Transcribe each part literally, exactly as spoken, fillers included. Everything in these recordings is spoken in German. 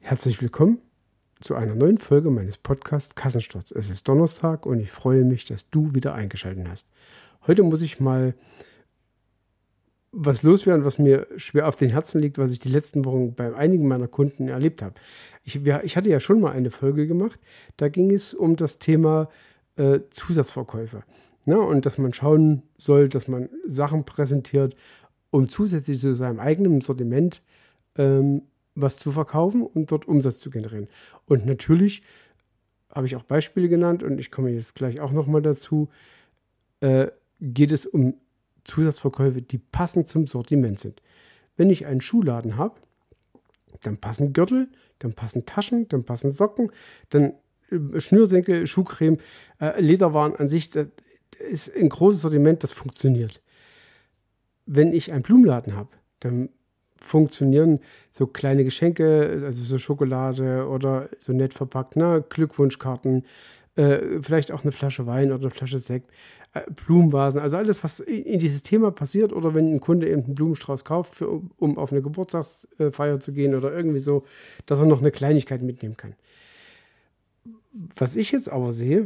Herzlich willkommen zu einer neuen Folge meines Podcasts Kassensturz. Es ist Donnerstag und ich freue mich, dass du wieder eingeschaltet hast. Heute muss ich mal was loswerden, was mir schwer auf den Herzen liegt, was ich die letzten Wochen bei einigen meiner Kunden erlebt habe. Ich, ja, ich hatte ja schon mal eine Folge gemacht, da ging es um das Thema äh, Zusatzverkäufe. Na, und dass man schauen soll, dass man Sachen präsentiert, um zusätzlich zu seinem eigenen Sortiment ähm, was zu verkaufen und dort Umsatz zu generieren. Und natürlich habe ich auch Beispiele genannt und ich komme jetzt gleich auch nochmal dazu, äh, geht es um Zusatzverkäufe, die passend zum Sortiment sind. Wenn ich einen Schuhladen habe, dann passen Gürtel, dann passen Taschen, dann passen Socken, dann äh, Schnürsenkel, Schuhcreme, äh, Lederwaren an sich, das ist ein großes Sortiment, das funktioniert. Wenn ich einen Blumenladen habe, dann funktionieren so kleine Geschenke, also so Schokolade oder so nett verpackt, ne? Glückwunschkarten, äh, vielleicht auch eine Flasche Wein oder eine Flasche Sekt, äh, Blumenvasen, also alles, was in, in dieses Thema passiert, oder wenn ein Kunde eben einen Blumenstrauß kauft, für, um auf eine Geburtstagsfeier zu gehen oder irgendwie so, dass er noch eine Kleinigkeit mitnehmen kann. Was ich jetzt aber sehe,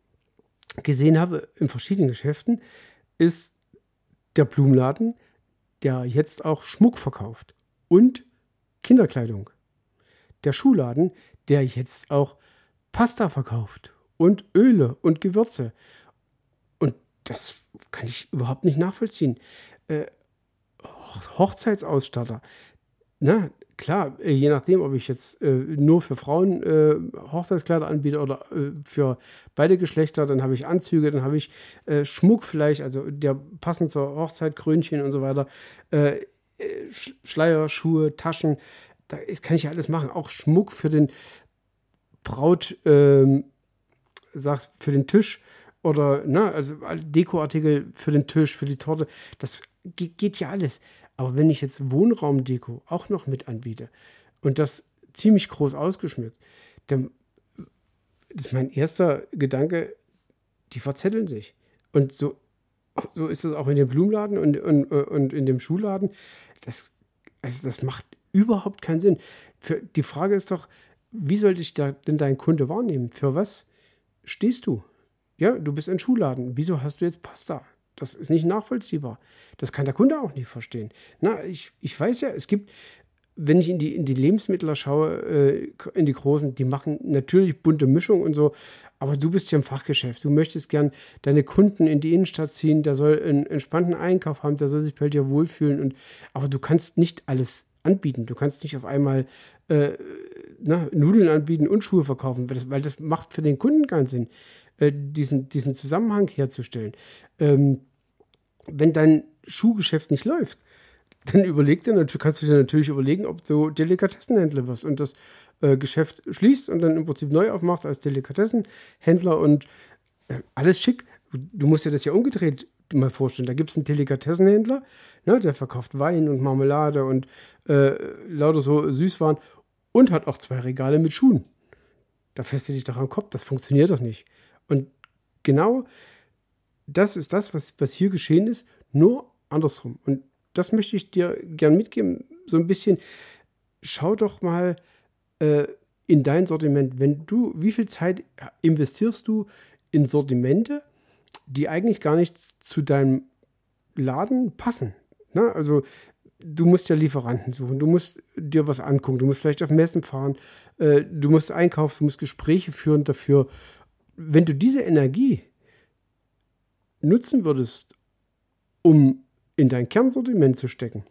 gesehen habe in verschiedenen Geschäften, ist der Blumenladen, der jetzt auch Schmuck verkauft und Kinderkleidung. Der Schuhladen, der jetzt auch Pasta verkauft und Öle und Gewürze. Und das kann ich überhaupt nicht nachvollziehen. Äh, Hochzeitsausstatter. Na, klar, äh, je nachdem, ob ich jetzt äh, nur für Frauen äh, Hochzeitskleider anbiete oder äh, für beide Geschlechter, dann habe ich Anzüge, dann habe ich äh, Schmuck vielleicht, also der passend zur Hochzeit, Krönchen und so weiter, äh, äh, Sch- Schleier, Schuhe, Taschen, da ist, kann ich ja alles machen. Auch Schmuck für den Braut, ähm, sagst, für den Tisch oder, na, also alle Dekoartikel für den Tisch, für die Torte, das ge- geht ja alles. Aber wenn ich jetzt Wohnraumdeko auch noch mit anbiete und das ziemlich groß ausgeschmückt, dann ist mein erster Gedanke, die verzetteln sich. Und so, so ist es auch in dem Blumenladen und, und, und in dem Schuhladen. Das, also das macht überhaupt keinen Sinn. Für, die Frage ist doch, wie sollte ich da denn deinen Kunde wahrnehmen? Für was stehst du? Ja, du bist ein Schuhladen. Wieso hast du jetzt Pasta? Das ist nicht nachvollziehbar. Das kann der Kunde auch nicht verstehen. Na, ich, ich weiß ja, es gibt, wenn ich in die, in die Lebensmittler schaue, äh, in die großen, die machen natürlich bunte Mischung und so, aber du bist ja im Fachgeschäft. Du möchtest gern deine Kunden in die Innenstadt ziehen, der soll einen entspannten Einkauf haben, der soll sich bei dir wohlfühlen. Und, aber du kannst nicht alles anbieten. Du kannst nicht auf einmal äh, na, Nudeln anbieten und Schuhe verkaufen, weil das, weil das macht für den Kunden keinen Sinn, äh, diesen, diesen Zusammenhang herzustellen. Ähm, wenn dein Schuhgeschäft nicht läuft, dann überleg dir, natürlich- kannst du dir natürlich überlegen, ob du Delikatessenhändler wirst und das äh, Geschäft schließt und dann im Prinzip neu aufmachst als Delikatessenhändler und äh, alles schick. Du musst dir das ja umgedreht mal vorstellen. Da gibt es einen Delikatessenhändler, ne, der verkauft Wein und Marmelade und äh, lauter so Süßwaren und hat auch zwei Regale mit Schuhen. Da fährst du dich doch am Kopf, das funktioniert doch nicht. Und genau das ist das, was, was hier geschehen ist, nur andersrum. Und das möchte ich dir gern mitgeben. So ein bisschen, schau doch mal äh, in dein Sortiment. Wenn du, wie viel Zeit investierst du in Sortimente, die eigentlich gar nicht zu deinem Laden passen? Na, also du musst ja Lieferanten suchen, du musst dir was angucken, du musst vielleicht auf Messen fahren, äh, du musst einkaufen, du musst Gespräche führen dafür. Wenn du diese Energie nutzen würdest, um in dein Kernsortiment zu stecken,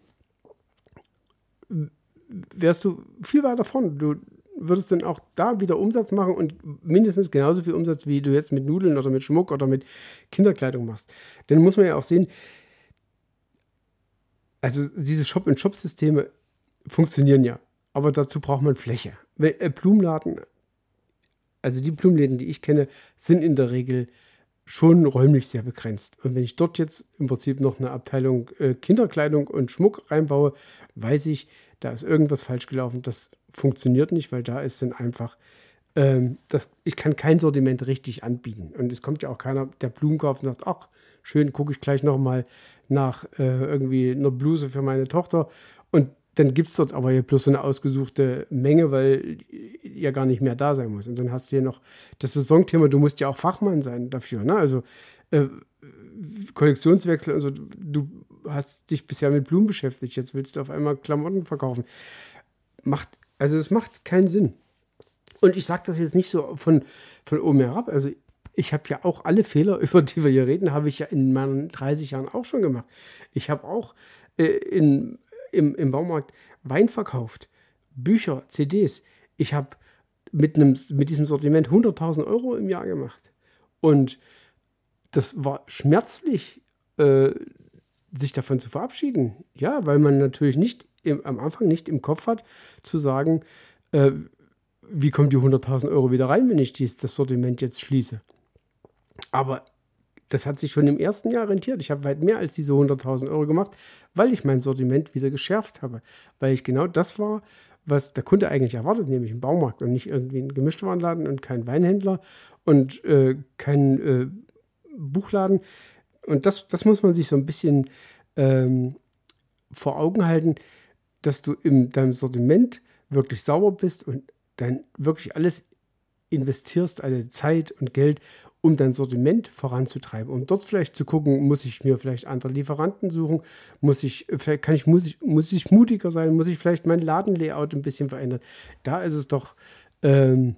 wärst du viel weiter vorne. Du würdest dann auch da wieder Umsatz machen und mindestens genauso viel Umsatz, wie du jetzt mit Nudeln oder mit Schmuck oder mit Kinderkleidung machst. Dann muss man ja auch sehen, also diese Shop-in-Shop-Systeme funktionieren ja, aber dazu braucht man Fläche. Weil, äh, Blumenladen, also die Blumenläden, die ich kenne, sind in der Regel schon räumlich sehr begrenzt. Und wenn ich dort jetzt im Prinzip noch eine Abteilung äh, Kinderkleidung und Schmuck reinbaue, weiß ich, da ist irgendwas falsch gelaufen. Das funktioniert nicht, weil da ist dann einfach, ähm, das, ich kann kein Sortiment richtig anbieten. Und es kommt ja auch keiner, der Blumen kauft und sagt, ach, schön, gucke ich gleich nochmal nach äh, irgendwie einer Bluse für meine Tochter. Und dann gibt es dort aber hier bloß so eine ausgesuchte Menge, weil ja gar nicht mehr da sein muss. Und dann hast du hier noch das Saisonthema, du musst ja auch Fachmann sein dafür. Ne? Also äh, Kollektionswechsel, also du hast dich bisher mit Blumen beschäftigt, jetzt willst du auf einmal Klamotten verkaufen. Macht, also es macht keinen Sinn. Und ich sage das jetzt nicht so von, von oben herab. Also ich habe ja auch alle Fehler, über die wir hier reden, habe ich ja in meinen dreißig Jahren auch schon gemacht. Ich habe auch äh, in, im, im Baumarkt Wein verkauft, Bücher, C Ds. Ich habe mit, einem, mit diesem Sortiment hunderttausend Euro im Jahr gemacht. Und das war schmerzlich, äh, sich davon zu verabschieden. Ja, weil man natürlich nicht im, am Anfang nicht im Kopf hat, zu sagen, äh, wie kommen die hunderttausend Euro wieder rein, wenn ich dies, das Sortiment jetzt schließe. Aber das hat sich schon im ersten Jahr rentiert. Ich habe weit mehr als diese hunderttausend Euro gemacht, weil ich mein Sortiment wieder geschärft habe. Weil ich genau das war, was der Kunde eigentlich erwartet, nämlich einen Baumarkt und nicht irgendwie einen Gemischtwarenladen und keinen Weinhändler und äh, keinen äh, Buchladen. Und das, das muss man sich so ein bisschen ähm, vor Augen halten, dass du in deinem Sortiment wirklich sauber bist und dann wirklich alles investierst, alle Zeit und Geld, um dein Sortiment voranzutreiben. Um dort vielleicht zu gucken, muss ich mir vielleicht andere Lieferanten suchen, muss ich, vielleicht kann ich, muss ich, muss ich mutiger sein, muss ich vielleicht mein Ladenlayout ein bisschen verändern. Da ist es doch ähm,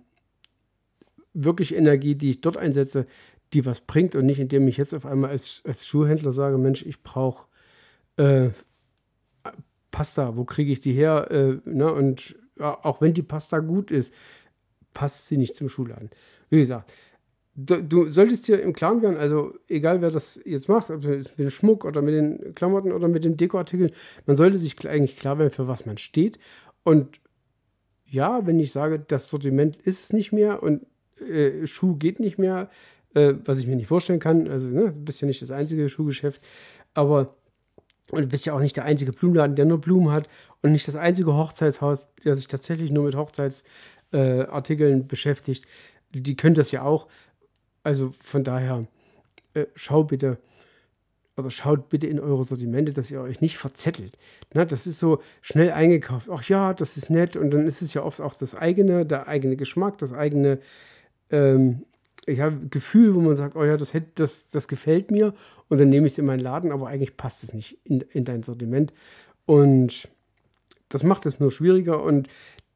wirklich Energie, die ich dort einsetze, die was bringt und nicht, indem ich jetzt auf einmal als, als Schuhhändler sage, Mensch, ich brauche äh, Pasta, wo kriege ich die her? Äh, ne? Und ja, auch wenn die Pasta gut ist, passt sie nicht zum Schuhladen. Wie gesagt, du, du solltest dir im Klaren werden, also egal wer das jetzt macht, ob mit dem Schmuck oder mit den Klamotten oder mit den Dekoartikeln, man sollte sich eigentlich klar werden, für was man steht. Und ja, wenn ich sage, das Sortiment ist es nicht mehr und äh, Schuh geht nicht mehr, äh, was ich mir nicht vorstellen kann, also ne, du bist ja nicht das einzige Schuhgeschäft, aber und du bist ja auch nicht der einzige Blumenladen, der nur Blumen hat und nicht das einzige Hochzeitshaus, der sich tatsächlich nur mit Hochzeitsartikeln äh, beschäftigt. Die können das ja auch. Also von daher, äh, schau bitte, oder schaut bitte in eure Sortimente, dass ihr euch nicht verzettelt. Na, das ist so schnell eingekauft. Ach ja, das ist nett. Und dann ist es ja oft auch das eigene, der eigene Geschmack, das eigene ähm, ja, Gefühl, wo man sagt, oh ja, das, hätte, das, das gefällt mir und dann nehme ich es in meinen Laden, aber eigentlich passt es nicht in, in dein Sortiment. Und das macht es nur schwieriger und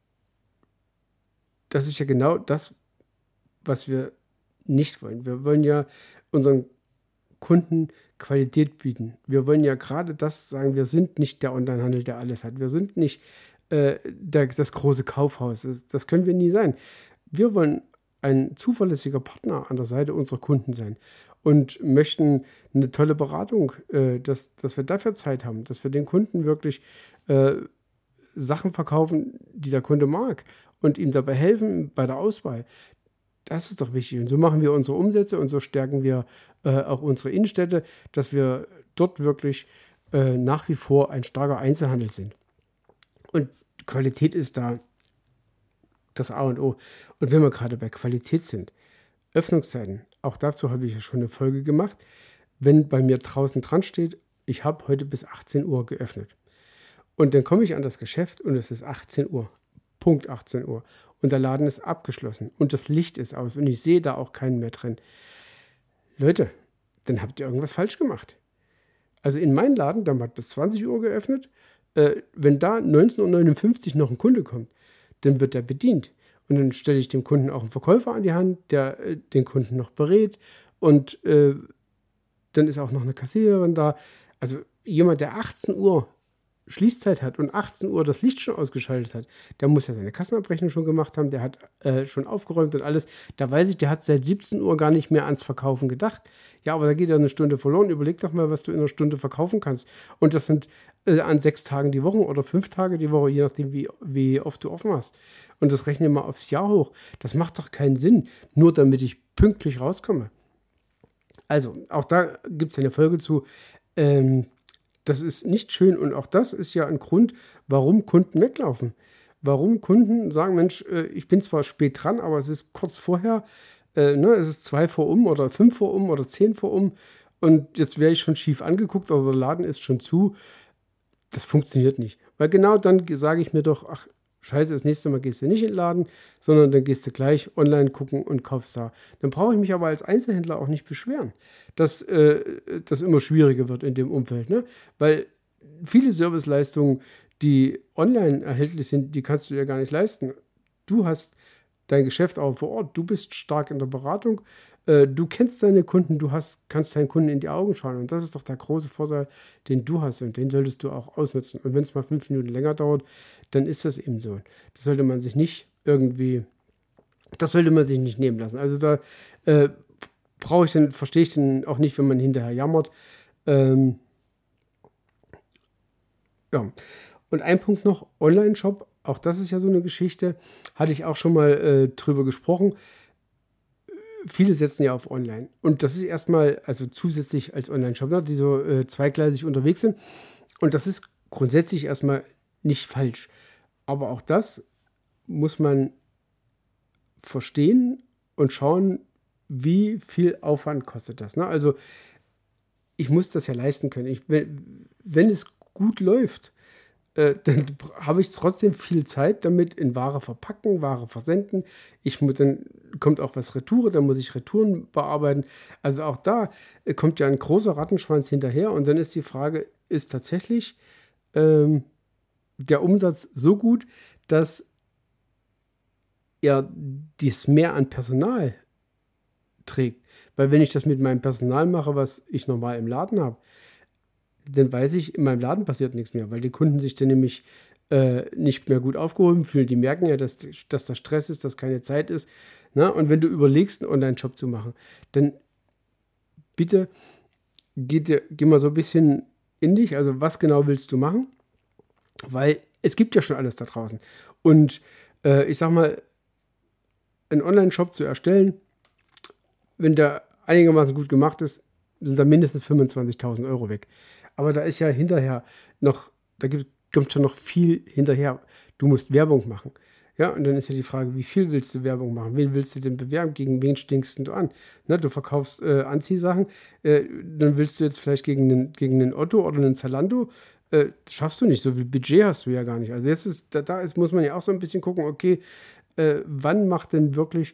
das ist ja genau das, was wir nicht wollen. Wir wollen ja unseren Kunden Qualität bieten. Wir wollen ja gerade das sagen, wir sind nicht der Onlinehandel, der alles hat. Wir sind nicht äh, der, das große Kaufhaus. Das, das können wir nie sein. Wir wollen ein zuverlässiger Partner an der Seite unserer Kunden sein und möchten eine tolle Beratung, äh, dass, dass wir dafür Zeit haben, dass wir den Kunden wirklich äh, Sachen verkaufen, die der Kunde mag und ihm dabei helfen bei der Auswahl. Das ist doch wichtig. Und so machen wir unsere Umsätze und so stärken wir äh, auch unsere Innenstädte, dass wir dort wirklich äh, nach wie vor ein starker Einzelhandel sind. Und Qualität ist da das A und O. Und wenn wir gerade bei Qualität sind, Öffnungszeiten, auch dazu habe ich ja schon eine Folge gemacht. Wenn bei mir draußen dran steht, ich habe heute bis achtzehn Uhr geöffnet. Und dann komme ich an das Geschäft und es ist achtzehn Uhr. Punkt achtzehn Uhr. Und der Laden ist abgeschlossen und das Licht ist aus und ich sehe da auch keinen mehr drin. Leute, dann habt ihr irgendwas falsch gemacht. Also in meinem Laden, der hat bis zwanzig Uhr geöffnet. Äh, wenn da neunzehn Uhr neunundfünfzig noch ein Kunde kommt, dann wird er bedient. Und dann stelle ich dem Kunden auch einen Verkäufer an die Hand, der äh, den Kunden noch berät. Und äh, dann ist auch noch eine Kassiererin da. Also jemand, der achtzehn Uhr Schließzeit hat und achtzehn Uhr das Licht schon ausgeschaltet hat, der muss ja seine Kassenabrechnung schon gemacht haben, der hat äh, schon aufgeräumt und alles. Da weiß ich, der hat seit siebzehn Uhr gar nicht mehr ans Verkaufen gedacht. Ja, aber da geht ja eine Stunde verloren. Überleg doch mal, was du in einer Stunde verkaufen kannst. Und das sind äh, an sechs Tagen die Woche oder fünf Tage die Woche, je nachdem, wie, wie oft du offen hast. Und das rechne mal aufs Jahr hoch. Das macht doch keinen Sinn, nur damit ich pünktlich rauskomme. Also, auch da gibt es eine Folge zu. Ähm, Das ist nicht schön und auch das ist ja ein Grund, warum Kunden weglaufen. Warum Kunden sagen, Mensch, ich bin zwar spät dran, aber es ist kurz vorher, äh, ne, es ist zwei vor um oder fünf vor um oder zehn vor um und jetzt wäre ich schon schief angeguckt oder der Laden ist schon zu. Das funktioniert nicht. Weil genau dann sage ich mir doch, ach, scheiße, das nächste Mal gehst du nicht in den Laden, sondern dann gehst du gleich online gucken und kaufst da. Dann brauche ich mich aber als Einzelhändler auch nicht beschweren, dass äh, das immer schwieriger wird in dem Umfeld. Ne? Weil viele Serviceleistungen, die online erhältlich sind, die kannst du dir gar nicht leisten. Du hast dein Geschäft auch vor Ort, du bist stark in der Beratung, äh, du kennst deine Kunden, du hast, kannst deinen Kunden in die Augen schauen und das ist doch der große Vorteil, den du hast und den solltest du auch ausnutzen. Und wenn es mal fünf Minuten länger dauert, dann ist das eben so. Das sollte man sich nicht irgendwie, das sollte man sich nicht nehmen lassen. Also da äh, brauche ich dann, verstehe ich dann auch nicht, wenn man hinterher jammert. Ähm, ja. Und ein Punkt noch, Online-Shop, auch das ist ja so eine Geschichte, hatte ich auch schon mal äh, drüber gesprochen. Viele setzen ja auf Online. Und das ist erstmal, also zusätzlich als Online-Shop, ne, die so äh, zweigleisig unterwegs sind. Und das ist grundsätzlich erstmal nicht falsch. Aber auch das muss man verstehen und schauen, wie viel Aufwand kostet das. Ne? Also ich muss das ja leisten können. Ich, wenn, wenn es gut läuft, äh, dann habe ich trotzdem viel Zeit damit in Ware verpacken, Ware versenden. Ich muss, dann kommt auch was Retour, dann muss ich Retouren bearbeiten. Also auch da äh, kommt ja ein großer Rattenschwanz hinterher und dann ist die Frage, ist tatsächlich ähm, der Umsatz so gut, dass er dies mehr an Personal trägt. Weil wenn ich das mit meinem Personal mache, was ich normal im Laden habe, dann weiß ich, in meinem Laden passiert nichts mehr, weil die Kunden sich dann nämlich äh, nicht mehr gut aufgehoben fühlen. Die merken ja, dass, dass da Stress ist, dass keine Zeit ist. Ne? Und wenn du überlegst, einen Online-Shop zu machen, dann bitte geh, dir, geh mal so ein bisschen in dich. Also was genau willst du machen? Weil es gibt ja schon alles da draußen. Und äh, ich sag mal, einen Online-Shop zu erstellen, wenn der einigermaßen gut gemacht ist, sind da mindestens fünfundzwanzigtausend Euro weg. Aber da ist ja hinterher noch, da gibt, kommt schon noch viel hinterher. Du musst Werbung machen. Ja, und dann ist ja die Frage, wie viel willst du Werbung machen? Wen willst du denn bewerben? Gegen wen stinkst du an? Ne, du verkaufst äh, Anziehsachen, äh, dann willst du jetzt vielleicht gegen einen, gegen einen Otto oder einen Zalando, äh, das schaffst du nicht. So viel Budget hast du ja gar nicht. Also jetzt ist, da, da ist, muss man ja auch so ein bisschen gucken, okay, äh, wann macht denn wirklich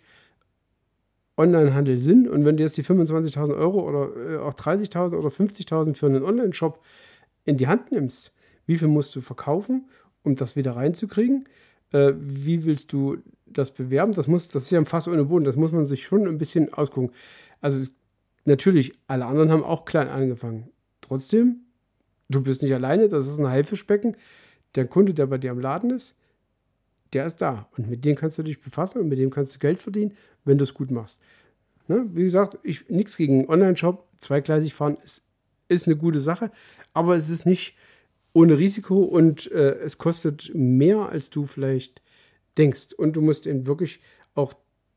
Onlinehandel Sinn? Und wenn du jetzt die fünfundzwanzigtausend Euro oder äh, auch dreißigtausend oder fünfzigtausend für einen Online-Shop in die Hand nimmst, wie viel musst du verkaufen, um das wieder reinzukriegen? Äh, wie willst du das bewerben? Das, muss, das ist ja ein Fass ohne Boden, das muss man sich schon ein bisschen ausgucken. Also es, natürlich, alle anderen haben auch klein angefangen. Trotzdem, du bist nicht alleine, das ist ein Haifischbecken. Der Kunde, der bei dir am Laden ist, der ist da. Und mit dem kannst du dich befassen und mit dem kannst du Geld verdienen, wenn du es gut machst. Ne? Wie gesagt, ich nichts gegen Online-Shop. Zweigleisig fahren ist, ist eine gute Sache, aber es ist nicht ohne Risiko und äh, es kostet mehr, als du vielleicht denkst. Und du musst eben wirklich auch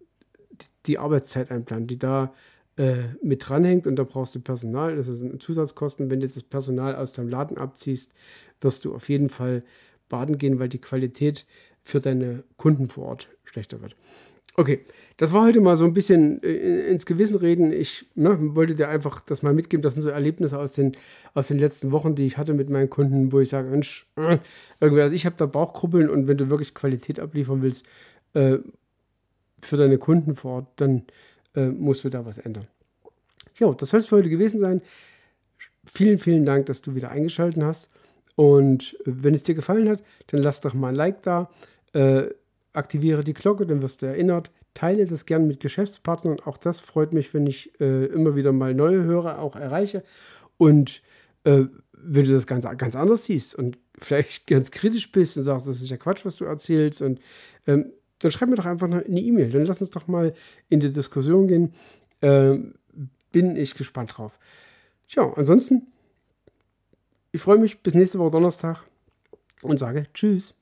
die Arbeitszeit einplanen, die da äh, mit dranhängt. Und da brauchst du Personal. Das sind Zusatzkosten. Wenn du das Personal aus deinem Laden abziehst, wirst du auf jeden Fall baden gehen, weil die Qualität für deine Kunden vor Ort schlechter wird. Okay, das war heute mal so ein bisschen ins Gewissen reden. Ich ne, wollte dir einfach das mal mitgeben. Das sind so Erlebnisse aus den, aus den letzten Wochen, die ich hatte mit meinen Kunden, wo ich sage, Mensch, äh, irgendwie, also ich habe da Bauchkrubbeln und wenn du wirklich Qualität abliefern willst äh, für deine Kunden vor Ort, dann äh, musst du da was ändern. Ja, das soll es für heute gewesen sein. Vielen, vielen Dank, dass du wieder eingeschaltet hast. Und wenn es dir gefallen hat, dann lass doch mal ein Like da. Äh, aktiviere die Glocke, dann wirst du erinnert. Teile das gern mit Geschäftspartnern. Auch das freut mich, wenn ich äh, immer wieder mal neue Hörer auch erreiche. Und äh, wenn du das ganz, ganz anders siehst und vielleicht ganz kritisch bist und sagst, das ist ja Quatsch, was du erzählst, und ähm, dann schreib mir doch einfach eine E-Mail. Dann lass uns doch mal in die Diskussion gehen. Ähm, bin ich gespannt drauf. Tja, ansonsten, ich freue mich bis nächste Woche Donnerstag und sage Tschüss.